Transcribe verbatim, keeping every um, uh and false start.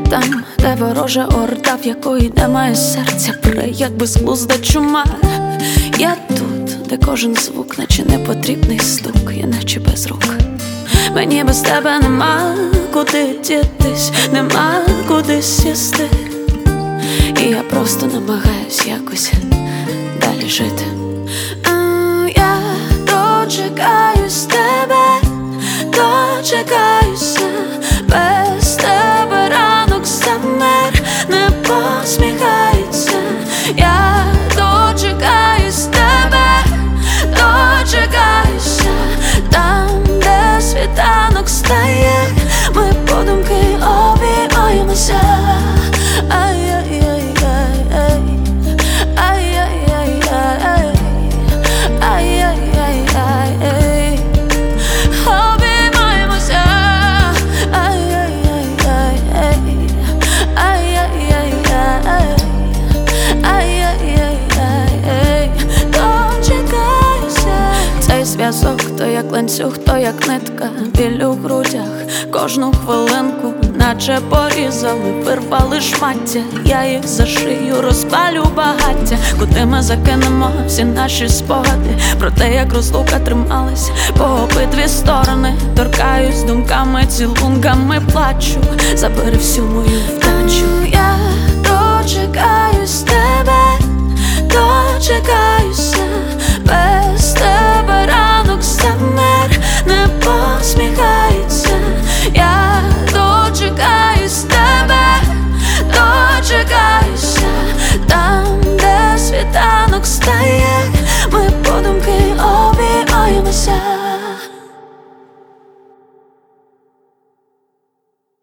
Там, де ворожа орда, в якої немає серця, пре, як безглузда чума. Я тут, де кожен звук, наче непотрібний стук, я наче без рук. Мені без тебе нема куди дітись, нема куди сісти. І я просто намагаюсь якось далі жити. Я дочекаюсь тебе, дочекаюся. Без тебе ранок замер, не посміхається. Я дочекаюсь тебе, дочекаюся. Там, де світанок стає, ми подумки обіймаємося. Ай-яй-яй-яй-яй, ай-яй-яй-яй-яй, ай-яй-яй-яй-яй, обіймаємося. Ай-яй-яй-яй-яй, ай-яй-яй-яй, ай-яй-яй-яй, дочекаюся. Цей зв'язок то як ланцюг, то як нитка, біль у грудях кожну хвилинку, наче порізали, вирвали шмаття. Я їх за шию розпалю багаття. Куди ми закинемо всі наші спогади про те, як розлука трималась по обидві сторони. Торкаюсь думками, цілунками плачу. Забери всю мою вдачу. Я дочекаюсь тебе, дочекаюсь.